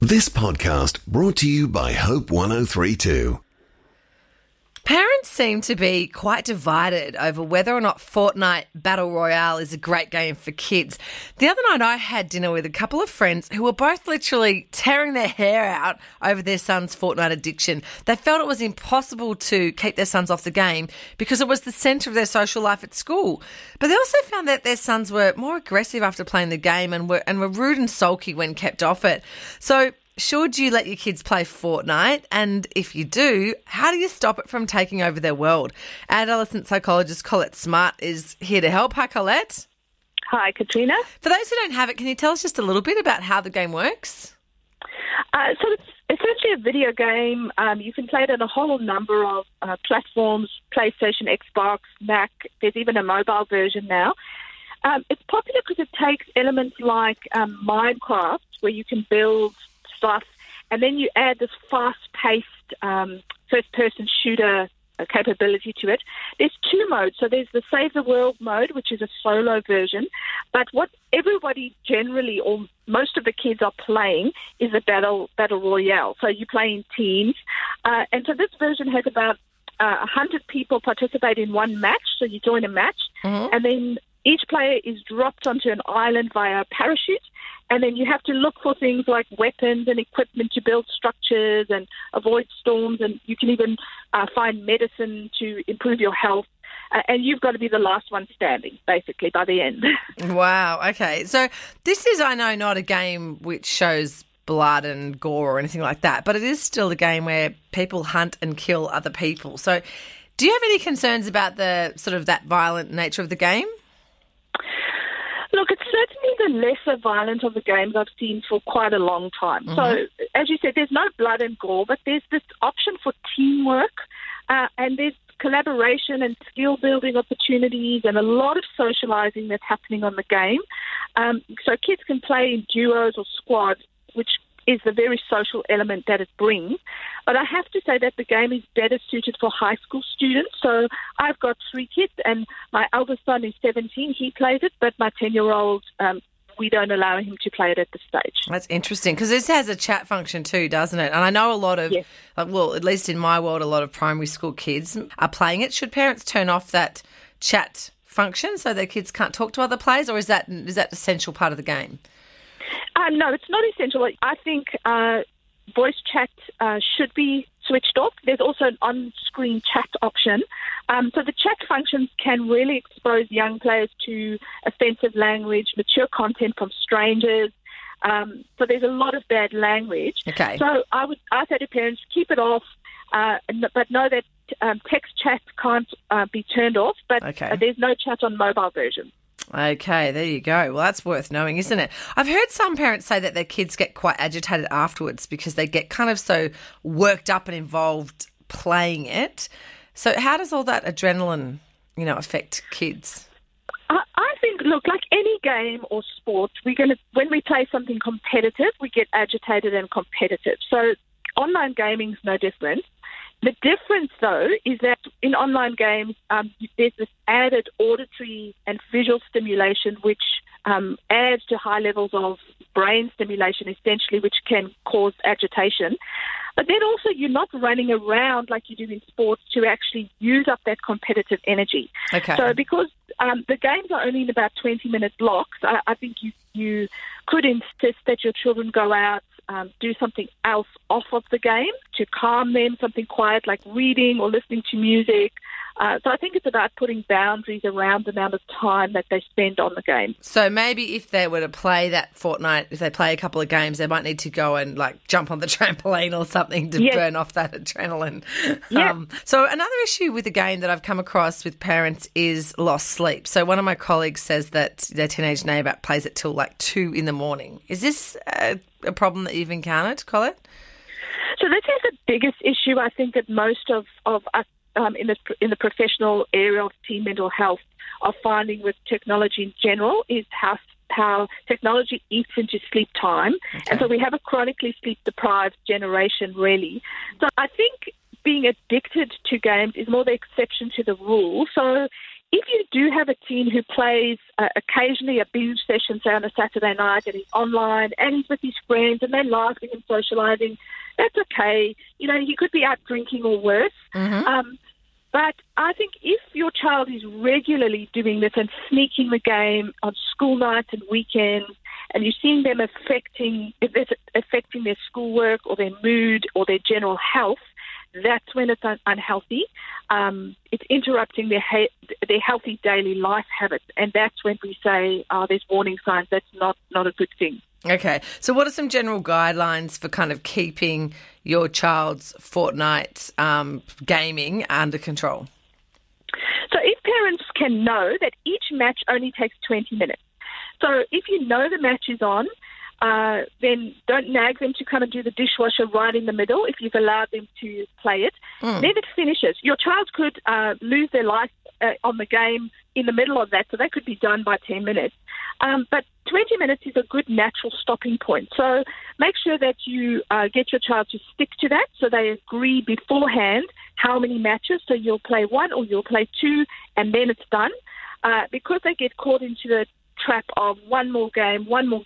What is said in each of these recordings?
This podcast brought to you by Hope 103.2. Parents seem to be quite divided over whether or not Fortnite Battle Royale is a great game for kids. The other night I had dinner with a couple of friends who were both literally tearing their hair out over their son's Fortnite addiction. They felt it was impossible to keep their sons off the game because it was the centre of their social life at school. But they also found that their sons were more aggressive after playing the game and were rude and sulky when kept off it. So, should you let your kids play Fortnite? And if you do, how do you stop it from taking over their world? Adolescent psychologist Colette Smart is here to help. Hi, Colette. Hi, Katrina. For those who don't have it, can you tell us just a little bit about how the game works? So it's essentially a video game. You can play it on a whole number of platforms, PlayStation, Xbox, Mac. There's even a mobile version now. It's popular because it takes elements like Minecraft, where you can build stuff, and then you add this fast-paced first-person shooter capability to it. There's two modes. So there's the Save the World mode, which is a solo version, but what everybody generally, or most of the kids are playing, is a battle royale. So you play in teams, and so this version has about 100 people participate in one match. So you join a match, and then each player is dropped onto an island via a parachute, and then you have to look for things like weapons and equipment to build structures and avoid storms, and you can even find medicine to improve your health. And you've got to be the last one standing, basically, by the end. Wow, okay. So this is, I know, not a game which shows blood and gore or anything like that, but it is still a game where people hunt and kill other people. So do you have any concerns about the sort of that violent nature of the game? Look, it's certainly the lesser violent of the games I've seen for quite a long time. So, as you said, there's no blood and gore, but there's this option for teamwork, and there's collaboration and skill-building opportunities and a lot of socializing that's happening on the game. So kids can play in duos or squads, which is the very social element that it brings. But I have to say that the game is better suited for high school students. So I've got 3 kids, and my eldest son is 17. He plays it, but my 10-year-old, we don't allow him to play it at this stage. That's interesting, because this has a chat function too, doesn't it? And I know a lot of, Yes. well, at least in my world, a lot of primary school kids are playing it. Should parents turn off that chat function so their kids can't talk to other players, or is that an essential part of the game? No, it's not essential. I think voice chat should be switched off. There's also an on-screen chat option. So the chat functions can really expose young players to offensive language, mature content from strangers. So there's a lot of bad language. Okay. So I say to parents, keep it off, but know that text chat can't be turned off, but there's no chat on mobile version. Okay, there you go. Well, that's worth knowing, isn't it? I've heard some parents say that their kids get quite agitated afterwards because they get kind of so worked up and involved playing it. So how does all that adrenaline, affect kids? I think, look, like any game or sport, when we play something competitive, we get agitated and competitive. So online gaming is no different. The difference, though, is that in online games, there's this added auditory and visual stimulation, which adds to high levels of brain stimulation, essentially, which can cause agitation. But then also you're not running around like you do in sports to actually use up that competitive energy. Okay. So because the games are only in about 20-minute blocks, I think you could insist that your children go out, do something else off of the game to calm them, something quiet like reading or listening to music. So I think it's about putting boundaries around the amount of time that they spend on the game. So maybe if they were to play that Fortnite, if they play a couple of games, they might need to go and jump on the trampoline or something to burn off that adrenaline. Yeah. So another issue with the game that I've come across with parents is lost sleep. So one of my colleagues says that their teenage neighbour plays it till 2 a.m. Is this a problem that you've encountered, Colette? So this is the biggest issue I think that most of us in the professional area of teen mental health are finding with technology in general is how technology eats into sleep time. Okay. And so we have a chronically sleep-deprived generation, really. So I think being addicted to games is more the exception to the rule. So if you do have a teen who plays occasionally a binge session, say on a Saturday night, and he's online and he's with his friends and they're laughing and socialising, that's okay. You know, he could be out drinking or worse. Mm-hmm. But I think if your child is regularly doing this and sneaking the game on school nights and weekends, and you're seeing them affecting their schoolwork or their mood or their general health, that's when it's unhealthy. It's interrupting their healthy daily life habits, and that's when we say, there's warning signs. That's not a good thing. Okay, so what are some general guidelines for kind of keeping your child's Fortnite gaming under control? So if parents can know that each match only takes 20 minutes, so if you know the match is on, then don't nag them to come and do the dishwasher right in the middle if you've allowed them to play it. Then it finishes. Your child could lose their life on the game in the middle of that, so that could be done by 10 minutes. But 20 minutes is a good natural stopping point. So make sure that you get your child to stick to that, so they agree beforehand how many matches. So you'll play one or you'll play two, and then it's done. Because they get caught into the trap of one more game.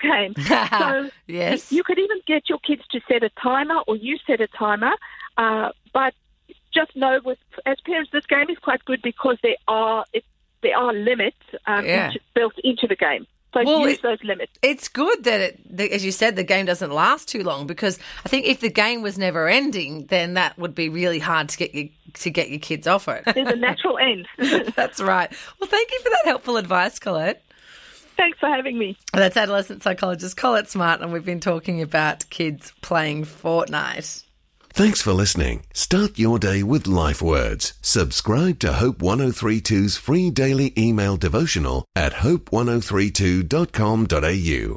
So yes, you could even get your kids to set a timer, or you set a timer. But just know, as parents, this game is quite good because there are limits built into the game. So use those limits. It's good that, as you said, the game doesn't last too long, because I think if the game was never ending, then that would be really hard to get your kids off it. There's a natural end. That's right. Well, thank you for that helpful advice, Colette. Thanks for having me. That's adolescent psychologist Colette Smart, and we've been talking about kids playing Fortnite. Thanks for listening. Start your day with Life Words. Subscribe to Hope 1032's free daily email devotional at hope1032.com.au.